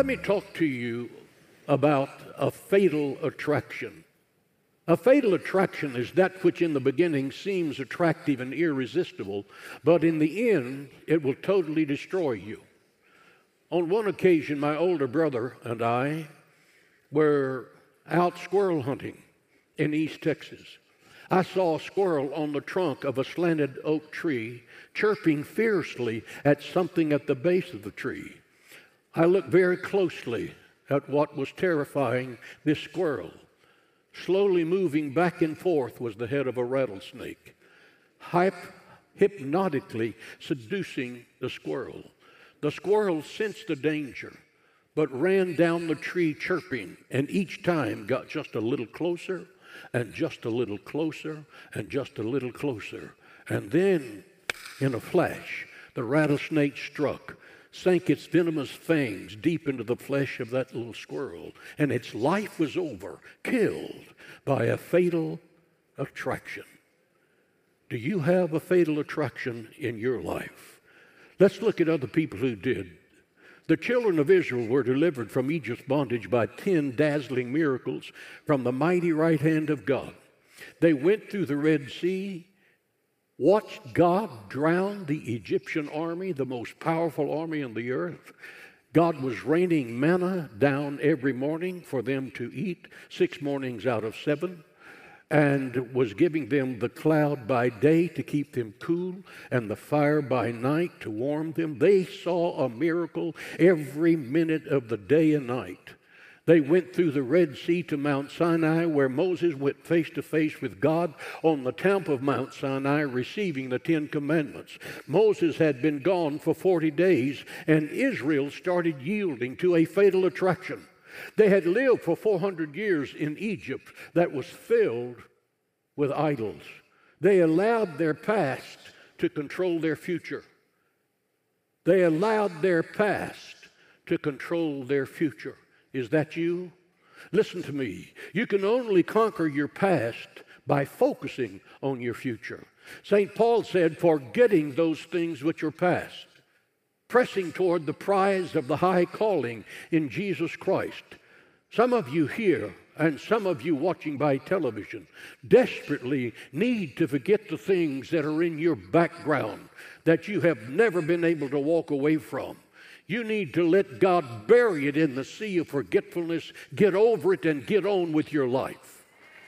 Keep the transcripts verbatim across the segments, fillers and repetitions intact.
Let me talk to you about a fatal attraction. A fatal attraction is that which in the beginning seems attractive and irresistible, but in the end, it will totally destroy you. On one occasion, my older brother and I were out squirrel hunting in East Texas. I saw a squirrel on the trunk of a slanted oak tree chirping fiercely at something at the base of the tree. I looked very closely at what was terrifying this squirrel. Slowly moving back and forth was the head of a rattlesnake, hyp- hypnotically seducing the squirrel. The squirrel sensed the danger, but ran down the tree chirping, and each time got just a little closer, and just a little closer, and just a little closer. And then, in a flash, the rattlesnake struck, sank its venomous fangs deep into the flesh of that little squirrel, and its life was over, killed by a fatal attraction. Do you have a fatal attraction in your life? Let's look at other people who did. The children of Israel were delivered from Egypt's bondage by ten dazzling miracles from the mighty right hand of God. They went through the Red Sea, watched God drown the Egyptian army, the most powerful army on the earth. God was raining manna down every morning for them to eat, six mornings out of seven, and was giving them the cloud by day to keep them cool and the fire by night to warm them. They saw a miracle every minute of the day and night. They went through the Red Sea to Mount Sinai, where Moses went face to face with God on the top of Mount Sinai, receiving the Ten Commandments. Moses had been gone for forty days, and Israel started yielding to a fatal attraction. They had lived for four hundred years in Egypt that was filled with idols. They allowed their past to control their future. They allowed their past to control their future. Is that you? Listen to me. You can only conquer your past by focusing on your future. Saint Paul said, forgetting those things which are past, pressing toward the prize of the high calling in Jesus Christ. Some of you here and some of you watching by television desperately need to forget the things that are in your background that you have never been able to walk away from. You need to let God bury it in the sea of forgetfulness, get over it, and get on with your life.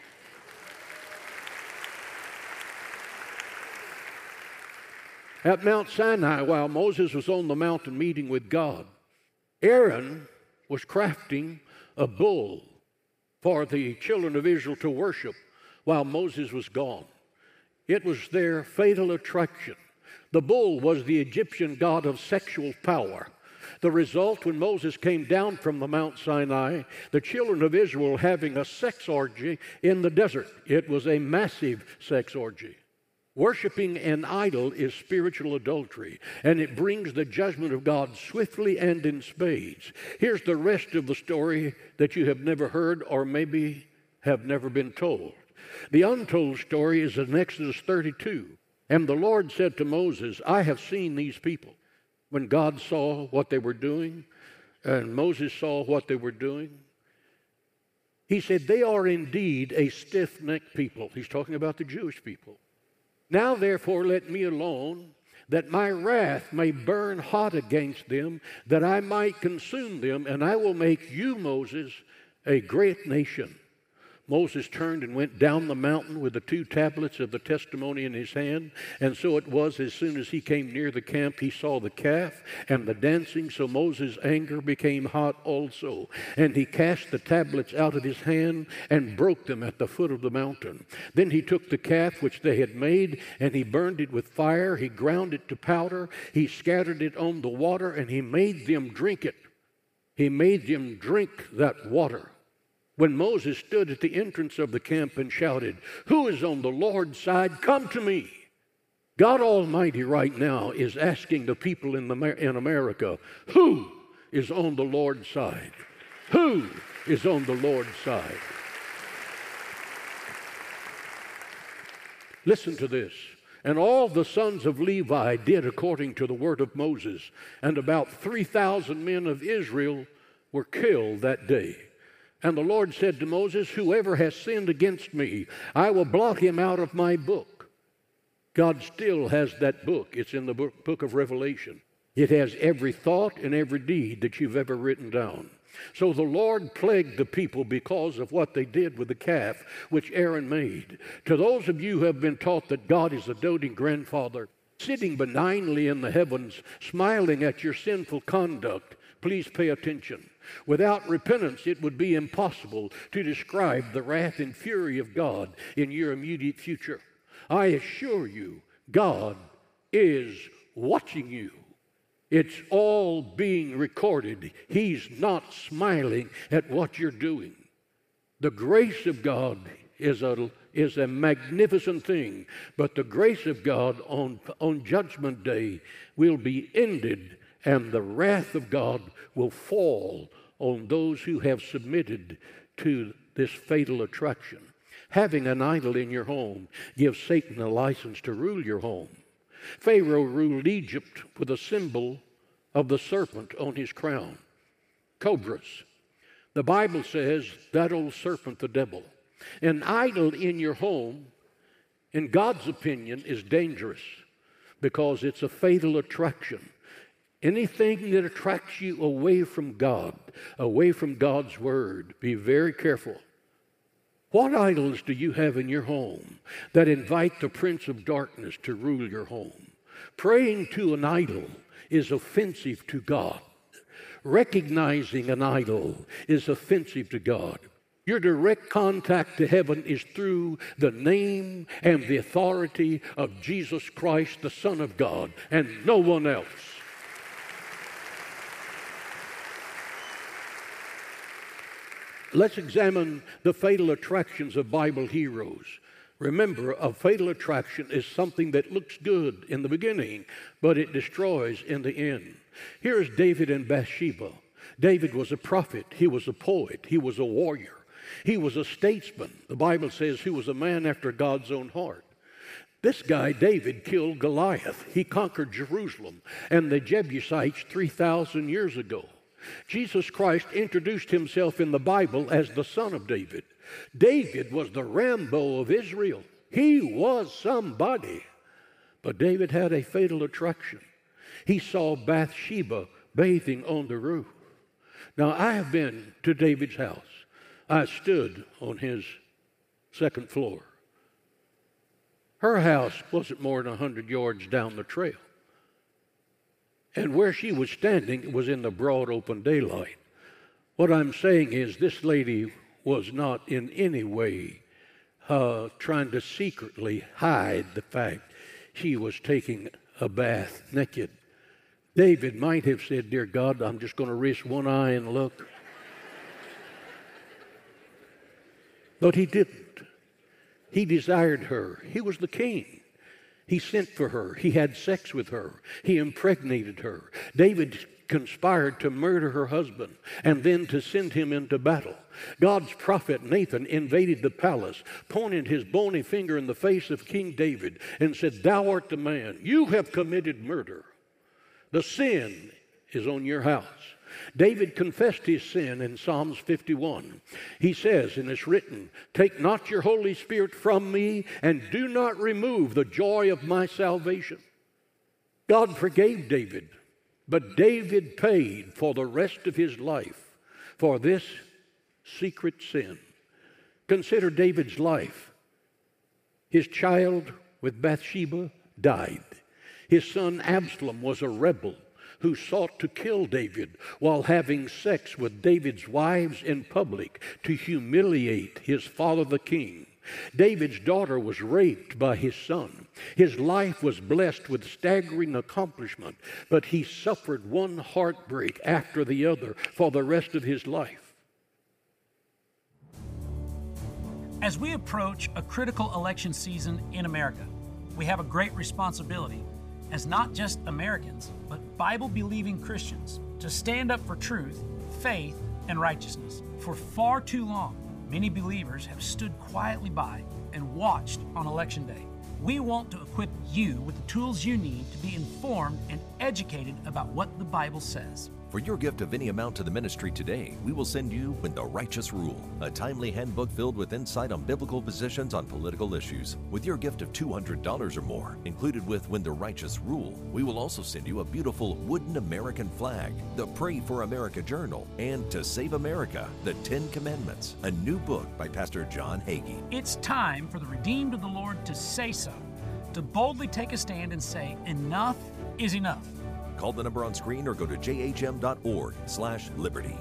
At Mount Sinai, while Moses was on the mountain meeting with God, Aaron was crafting a bull for the children of Israel to worship while Moses was gone. It was their fatal attraction. The bull was the Egyptian god of sexual power. The result, when Moses came down from the Mount Sinai, the children of Israel having a sex orgy in the desert. It was a massive sex orgy. Worshipping an idol is spiritual adultery, and it brings the judgment of God swiftly and in spades. Here's the rest of the story that you have never heard or maybe have never been told. The untold story is in Exodus thirty-two. And the Lord said to Moses, I have seen these people. When God saw what they were doing, and Moses saw what they were doing, he said, they are indeed a stiff-necked people. He's talking about the Jewish people. Now, therefore, let me alone, that my wrath may burn hot against them, that I might consume them, and I will make you, Moses, a great nation. Moses turned and went down the mountain with the two tablets of the testimony in his hand. And so it was, as soon as he came near the camp, he saw the calf and the dancing. So Moses' anger became hot also. And he cast the tablets out of his hand and broke them at the foot of the mountain. Then he took the calf which they had made, and he burned it with fire. He ground it to powder. He scattered it on the water, and he made them drink it. He made them drink that water. When Moses stood at the entrance of the camp and shouted, who is on the Lord's side? Come to me. God Almighty right now is asking the people in, the, in America, who is on the Lord's side? Who is on the Lord's side? Listen to this. And all the sons of Levi did according to the word of Moses, and about three thousand men of Israel were killed that day. And the Lord said to Moses, whoever has sinned against me, I will blot him out of my book. God still has that book. It's in the book, book of Revelation. It has every thought and every deed that you've ever written down. So the Lord plagued the people because of what they did with the calf which Aaron made. To those of you who have been taught that God is a doting grandfather, sitting benignly in the heavens, smiling at your sinful conduct, please pay attention. Without repentance, it would be impossible to describe the wrath and fury of God in your immediate future. I assure you, God is watching you. It's all being recorded. He's not smiling at what you're doing. The grace of God is a, is a magnificent thing, but the grace of God on, on Judgment Day will be ended, and the wrath of God will fall on those who have submitted to this fatal attraction. Having an idol in your home gives Satan a license to rule your home. Pharaoh ruled Egypt with a symbol of the serpent on his crown, cobras. The Bible says that old serpent, the devil. An idol in your home, in God's opinion, is dangerous because it's a fatal attraction. Anything that attracts you away from God, away from God's Word, be very careful. What idols do you have in your home that invite the prince of darkness to rule your home? Praying to an idol is offensive to God. Recognizing an idol is offensive to God. Your direct contact to heaven is through the name and the authority of Jesus Christ, the Son of God, and no one else. Let's examine the fatal attractions of Bible heroes. Remember, a fatal attraction is something that looks good in the beginning, but it destroys in the end. Here's David and Bathsheba. David was a prophet. He was a poet. He was a warrior. He was a statesman. The Bible says he was a man after God's own heart. This guy, David, killed Goliath. He conquered Jerusalem and the Jebusites three thousand years ago. Jesus Christ introduced himself in the Bible as the son of David. David was the Rambo of Israel. He was somebody. But David had a fatal attraction. He saw Bathsheba bathing on the roof. Now, I have been to David's house. I stood on his second floor. Her house wasn't more than a hundred yards down the trail. And where she was standing was in the broad open daylight. What I'm saying is this lady was not in any way uh, trying to secretly hide the fact she was taking a bath naked. David might have said, "Dear God, I'm just going to risk one eye and look." But he didn't. He desired her. He was the king. He sent for her. He had sex with her. He impregnated her. David conspired to murder her husband and then to send him into battle. God's prophet Nathan invaded the palace, pointed his bony finger in the face of King David and said, "Thou art the man. You have committed murder. The sin is on your house." David confessed his sin in Psalms fifty-one. He says, and it's written, "Take not your Holy Spirit from me, and do not remove the joy of my salvation." God forgave David, but David paid for the rest of his life for this secret sin. Consider David's life. His child with Bathsheba died. His son Absalom was a rebel who sought to kill David while having sex with David's wives in public to humiliate his father the king. David's daughter was raped by his son. His life was blessed with staggering accomplishment, but he suffered one heartbreak after the other for the rest of his life. As we approach a critical election season in America, we have a great responsibility as not just Americans, but Bible-believing Christians, to stand up for truth, faith, and righteousness. For far too long, many believers have stood quietly by and watched on Election Day. We want to equip you with the tools you need to be informed and educated about what the Bible says. For your gift of any amount to the ministry today, we will send you When the Righteous Rule, a timely handbook filled with insight on biblical positions on political issues. With your gift of two hundred dollars or more, included with When the Righteous Rule, we will also send you a beautiful wooden American flag, the Pray for America Journal, and To Save America, the Ten Commandments, a new book by Pastor John Hagee. It's time for the redeemed of the Lord to say so, to boldly take a stand and say, enough is enough. Call the number on screen or go to j h m dot org slash liberty.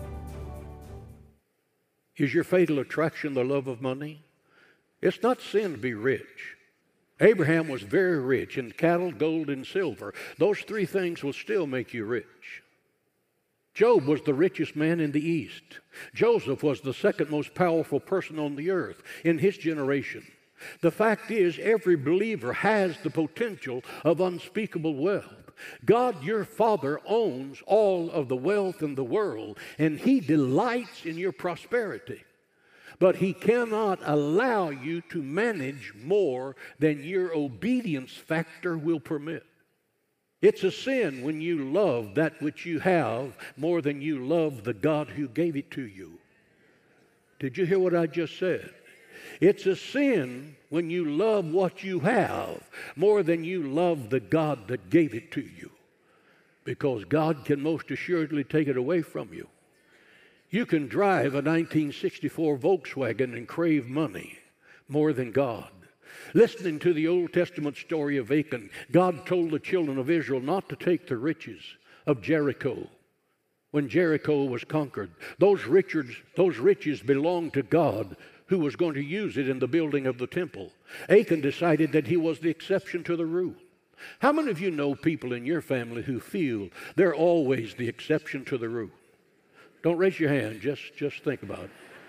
Is your fatal attraction the love of money? It's not sin to be rich. Abraham was very rich in cattle, gold, and silver. Those three things will still make you rich. Job was the richest man in the East. Joseph was the second most powerful person on the earth in his generation. The fact is, every believer has the potential of unspeakable wealth. God, your Father, owns all of the wealth in the world, and He delights in your prosperity. But He cannot allow you to manage more than your obedience factor will permit. It's a sin when you love that which you have more than you love the God who gave it to you. Did you hear what I just said? It's a sin when you love what you have more than you love the God that gave it to you, because God can most assuredly take it away from you. You can drive a nineteen sixty-four Volkswagen and crave money more than God. Listening to the Old Testament story of Achan, God told the children of Israel not to take the riches of Jericho. When Jericho was conquered, those riches, those riches belonged to God, who was going to use it in the building of the temple. Achan decided that he was the exception to the rule. How many of you know people in your family who feel they're always the exception to the rule? Don't raise your hand, just, just think about it.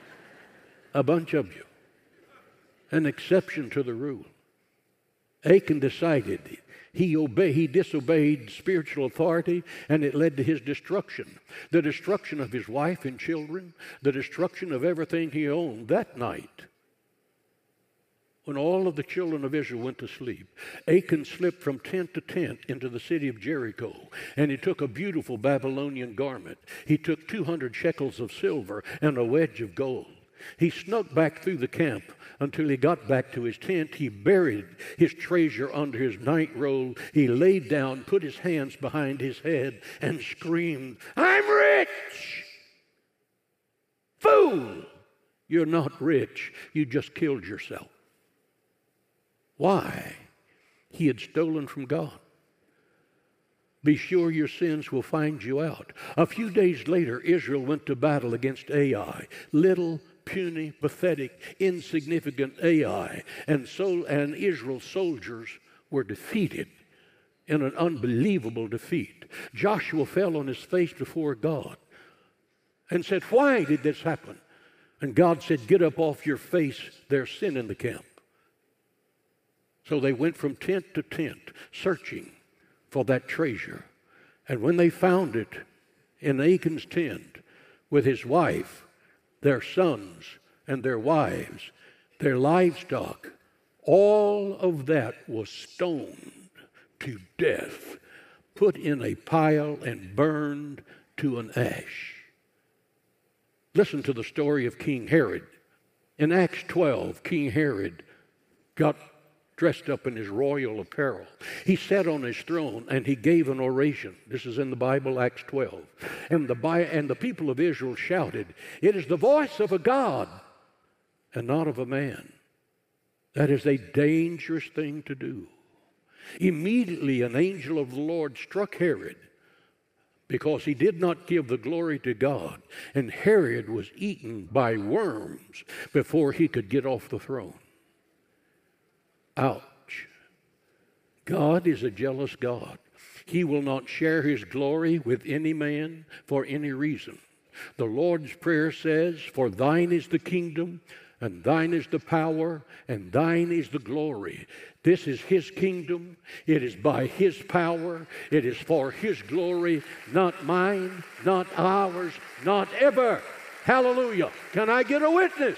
A bunch of you. An exception to the rule. Achan decided he obeyed, he disobeyed spiritual authority, and it led to his destruction. The destruction of his wife and children, the destruction of everything he owned. That night, when all of the children of Israel went to sleep, Achan slipped from tent to tent into the city of Jericho, and he took a beautiful Babylonian garment. He took two hundred shekels of silver and a wedge of gold. He snuck back through the camp until he got back to his tent. He buried his treasure under his night robe. He laid down, put his hands behind his head, and screamed, "I'm rich!" Fool! You're not rich. You just killed yourself. Why? He had stolen from God. Be sure your sins will find you out. A few days later, Israel went to battle against Ai, little, puny, pathetic, insignificant Ai. And so, and Israel's soldiers were defeated in an unbelievable defeat. Joshua fell on his face before God and said, "Why did this happen?" And God said, "Get up off your face. There's sin in the camp." So they went from tent to tent, searching for that treasure. And when they found it in Achan's tent with his wife, their sons and their wives, their livestock, all of that was stoned to death, put in a pile and burned to an ash. Listen to the story of King Herod. In Acts twelve, King Herod got dressed up in his royal apparel. He sat on his throne and he gave an oration. This is in the Bible, Acts twelve. And the, and the people of Israel shouted, "It is the voice of a God and not of a man." That is a dangerous thing to do. Immediately an angel of the Lord struck Herod because he did not give the glory to God. And Herod was eaten by worms before he could get off the throne. Ouch. God is a jealous God. He will not share his glory with any man for any reason. The Lord's Prayer says, "For thine is the kingdom, and thine is the power, and thine is the glory." This is his kingdom. It is by his power. It is for his glory, not mine, not ours, not ever. Hallelujah. Can I get a witness?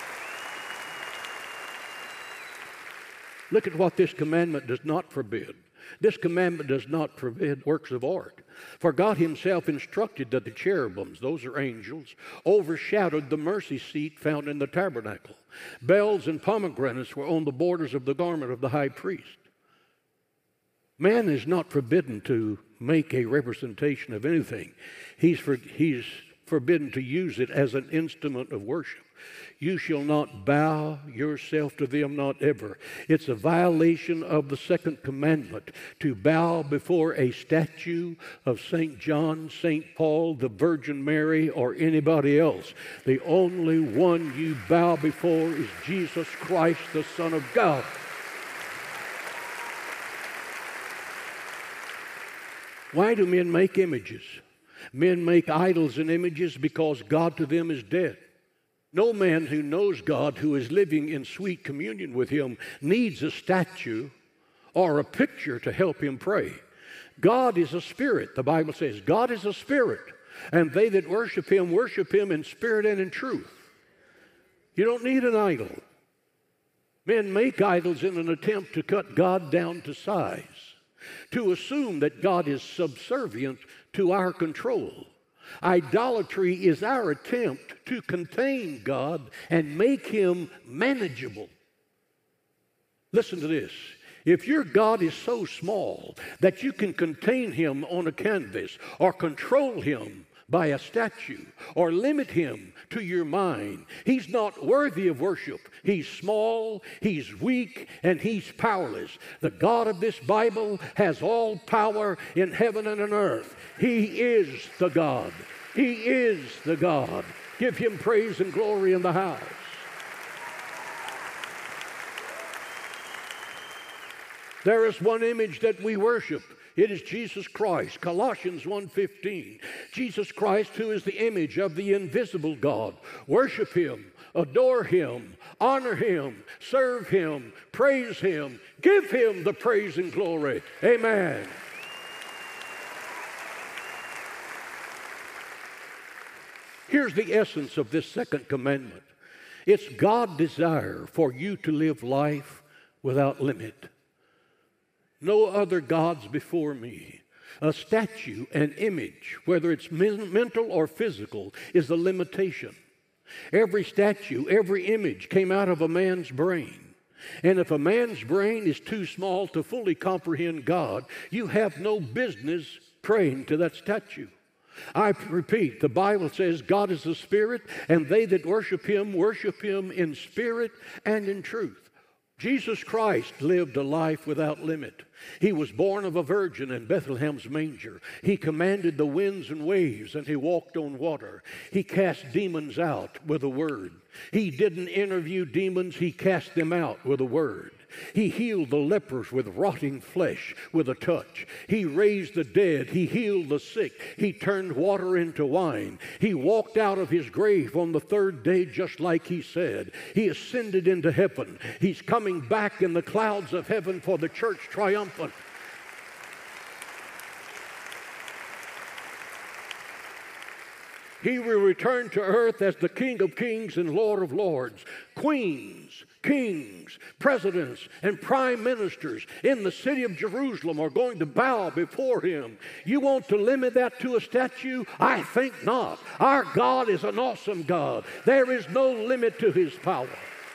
Look at what this commandment does not forbid. This commandment does not forbid works of art. For God himself instructed that the cherubims, those are angels, overshadowed the mercy seat found in the tabernacle. Bells and pomegranates were on the borders of the garment of the high priest. Man is not forbidden to make a representation of anything. He's, for, he's forbidden to use it as an instrument of worship. You shall not bow yourself to them, not ever. It's a violation of the second commandment to bow before a statue of Saint John, Saint Paul, the Virgin Mary, or anybody else. The only one you bow before is Jesus Christ, the Son of God. Why do men make images? Men make idols and images because God to them is dead. No man who knows God, who is living in sweet communion with him, needs a statue or a picture to help him pray. God is a spirit. The Bible says God is a spirit, and they that worship him worship him in spirit and in truth. You don't need an idol. Men make idols in an attempt to cut God down to size, to assume that God is subservient to our control. Idolatry is our attempt to contain God and make him manageable. Listen to this. If your God is so small that you can contain him on a canvas or control him by a statue or limit him to your mind, he's not worthy of worship. He's small, he's weak, and he's powerless. The God of this Bible has all power in heaven and on earth. He is the God. He is the God. Give him praise and glory in the house. There is one image that we worship. It is Jesus Christ. Colossians one fifteen. Jesus Christ, who is the image of the invisible God. Worship him, adore him, honor him, serve him, praise him, give him the praise and glory. Amen. Here's the essence of this second commandment. It's God's desire for you to live life without limit. No other gods before me. A statue, an image, whether it's men- mental or physical, is a limitation. Every statue, every image came out of a man's brain. And if a man's brain is too small to fully comprehend God, you have no business praying to that statue. I repeat, the Bible says God is a spirit, and they that worship him worship him in spirit and in truth. Jesus Christ lived a life without limit. He was born of a virgin in Bethlehem's manger. He commanded the winds and waves, and he walked on water. He cast demons out with a word. He didn't interview demons, he cast them out with a word. He healed the lepers with rotting flesh with a touch. He raised the dead. He healed the sick. He turned water into wine. He walked out of his grave on the third day just like he said. He ascended into heaven. He's coming back in the clouds of heaven for the church triumphant. He will return to earth as the King of Kings and Lord of Lords. Queens, kings, presidents, and prime ministers in the city of Jerusalem are going to bow before him. You want to limit that to a statue? I think not. Our God is an awesome God. There is no limit to his power.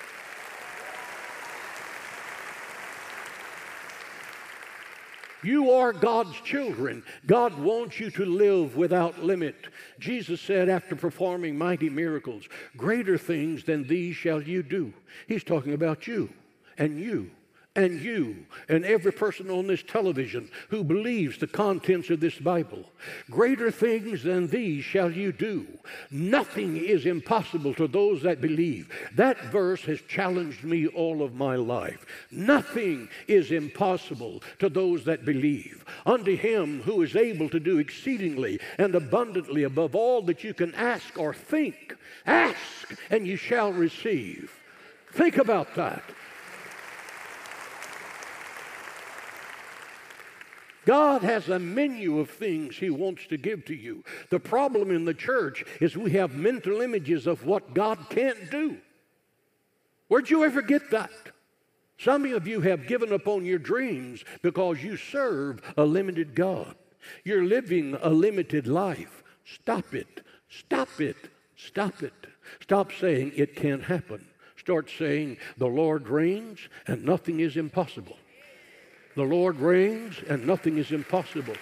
You are God's children. God wants you to live without limit. Jesus said after performing mighty miracles, greater things than these shall you do. He's talking about you and you and you and every person on this television who believes the contents of this Bible. Greater things than these shall you do. Nothing is impossible to those that believe. That verse has challenged me all of my life. Nothing is impossible to those that believe. Unto him who is able to do exceedingly and abundantly above all that you can ask or think. Ask and you shall receive. Think about that. God has a menu of things he wants to give to you. The problem in the church is we have mental images of what God can't do. Where'd you ever get that? Some of you have given up on your dreams because you serve a limited God. You're living a limited life. Stop it. Stop it. Stop it. Stop saying it can't happen. Start saying the Lord reigns and nothing is impossible. The Lord reigns and nothing is impossible.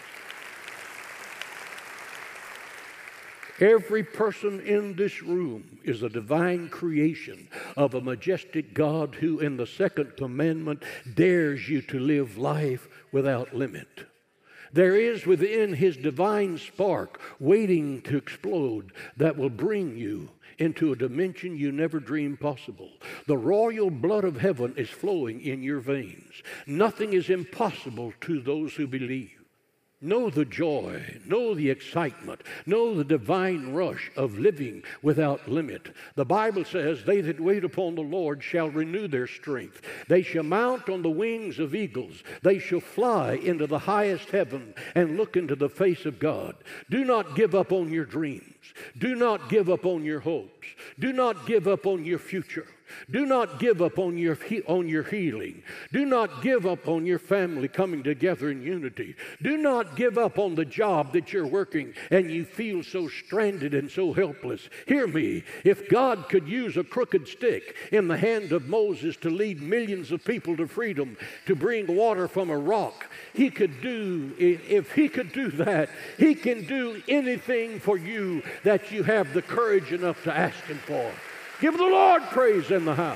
Every person in this room is a divine creation of a majestic God who in the second commandment dares you to live life without limit. There is within his divine spark waiting to explode that will bring you into a dimension you never dreamed possible. The royal blood of heaven is flowing in your veins. Nothing is impossible to those who believe. Know the joy, know the excitement, know the divine rush of living without limit. The Bible says, they that wait upon the Lord shall renew their strength. They shall mount on the wings of eagles. They shall fly into the highest heaven and look into the face of God. Do not give up on your dreams. Do not give up on your hopes. Do not give up on your future. Do not give up on your, he- on your healing. Do not give up on your family coming together in unity. Do not give up on the job that you're working and you feel so stranded and so helpless. Hear me. If God could use a crooked stick in the hand of Moses to lead millions of people to freedom, to bring water from a rock, he could do, if he could do that, he can do anything for you that you have the courage enough to ask him for. Give the Lord praise in the house.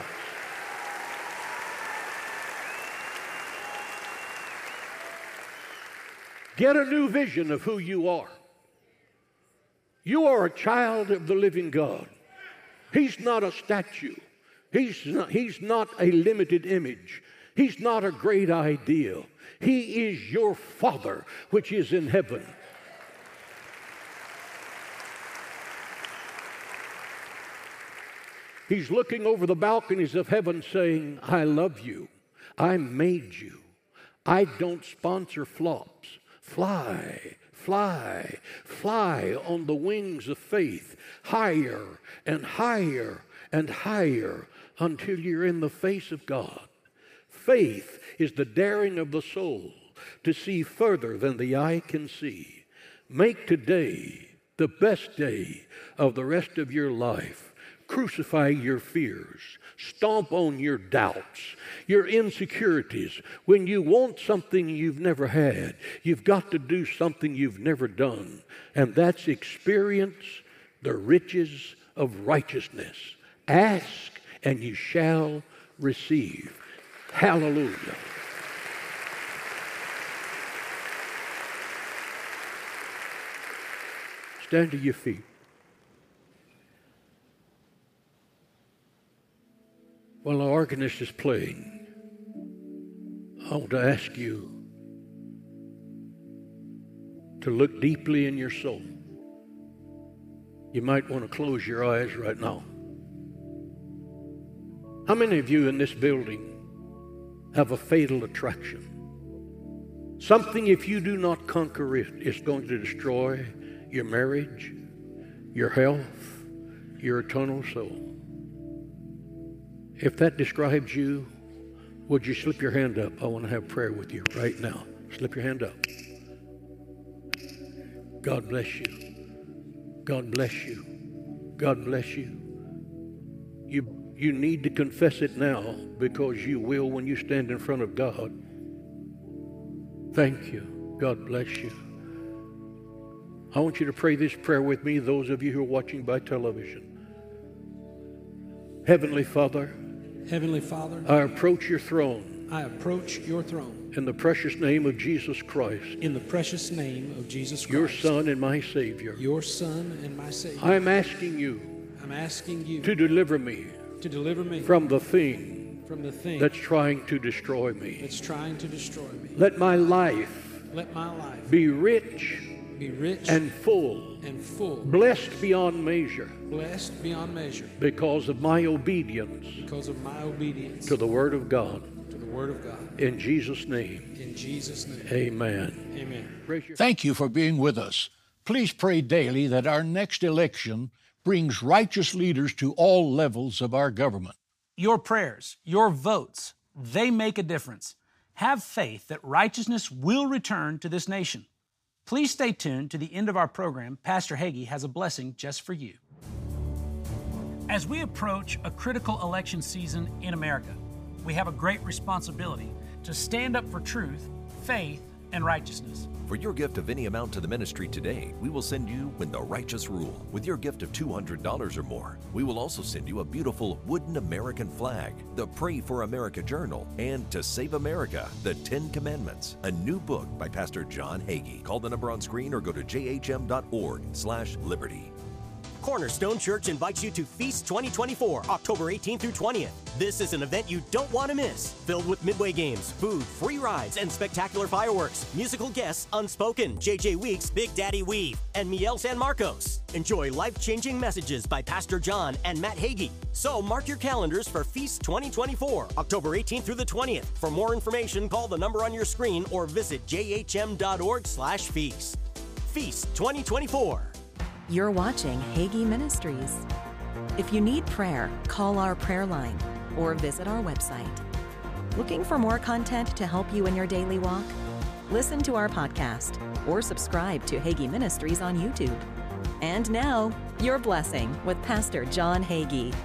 Get a new vision of who you are. You are a child of the living God. He's not a statue. He's not, he's not a limited image. He's not a great ideal. He is your Father, which is in heaven. He's looking over the balconies of heaven saying, I love you. I made you. I don't sponsor flops. Fly, fly, fly on the wings of faith, higher and higher and higher until you're in the face of God. Faith is the daring of the soul to see further than the eye can see. Make today the best day of the rest of your life. Crucify your fears. Stomp on your doubts, your insecurities. When you want something you've never had, you've got to do something you've never done. And that's experience the riches of righteousness. Ask and you shall receive. Hallelujah. Stand to your feet. While the organist is playing, I want to ask you to look deeply in your soul. You might want to close your eyes right now. How many of you in this building have a fatal attraction? Something, if you do not conquer it, is going to destroy your marriage, your health, your eternal soul. If that describes you, would you slip your hand up? I want to have prayer with you right now. Slip your hand up. God bless you. God bless you. God bless you. You, you need to confess it now because you will when you stand in front of God. Thank you. God bless you. I want you to pray this prayer with me, those of you who are watching by television. Heavenly Father, Heavenly Father, I approach your throne I approach your throne in the precious name of Jesus Christ, in the precious name of Jesus Christ, your Son and my Savior. your Son and my Savior. I am asking you I'm asking you to deliver me to deliver me from the thing from the thing that's trying to destroy me. that's trying to destroy me. Let my life Let my life be rich be rich and full, and full, blessed beyond measure blessed beyond measure because of my obedience because of my obedience to the Word of God. to the Word of God. In Jesus' name, In Jesus' name, amen. amen. Raise your- Thank you for being with us. Please pray daily that our next election brings righteous leaders to all levels of our government. Your prayers, your votes They make a difference. Have faith that righteousness will return to this nation. Please stay tuned to the end of our program. Pastor Hagee has a blessing just for you. As we approach a critical election season in America, we have a great responsibility to stand up for truth, faith, and righteousness. For your gift of any amount to the ministry today, we will send you When the Righteous Rule. With your gift of two hundred dollars or more, we will also send you a beautiful wooden American flag, the Pray for America Journal, and To Save America, the Ten Commandments, a new book by Pastor John Hagee. Call the number on screen or go to j h m dot org slash liberty. Cornerstone Church invites you to Feast twenty twenty-four, October eighteenth through twentieth. This is an event you don't want to miss, filled with midway games, food, free rides, and spectacular fireworks. Musical guests Unspoken, J J Weeks, Big Daddy Weave, and Miel San Marcos. Enjoy life-changing messages by Pastor John and Matt Hagee. So mark your calendars for Feast twenty twenty-four, October eighteenth through the twentieth. For more information, call the number on your screen or visit j h m dot org slash feast. Feast twenty twenty-four. You're watching Hagee Ministries. If you need prayer, call our prayer line or visit our website. Looking for more content to help you in your daily walk? Listen to our podcast or subscribe to Hagee Ministries on YouTube. And now, your blessing with Pastor John Hagee.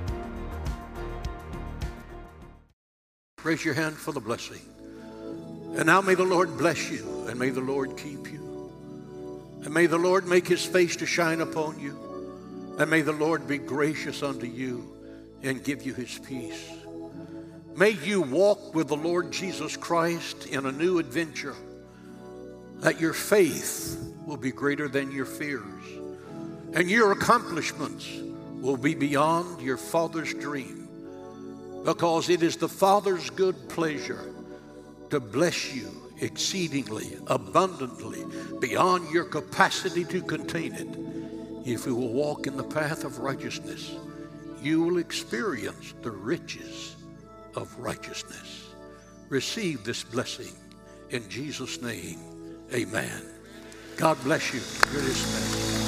Raise your hand for the blessing. And now may the Lord bless you, and may the Lord keep you. And may the Lord make his face to shine upon you. And may the Lord be gracious unto you and give you his peace. May you walk with the Lord Jesus Christ in a new adventure, that your faith will be greater than your fears, and your accomplishments will be beyond your Father's dream, because it is the Father's good pleasure to bless you exceedingly, abundantly, beyond your capacity to contain it. If you will walk in the path of righteousness, you will experience the riches of righteousness. Receive this blessing in Jesus' name. Amen. God bless you. You're dismissed.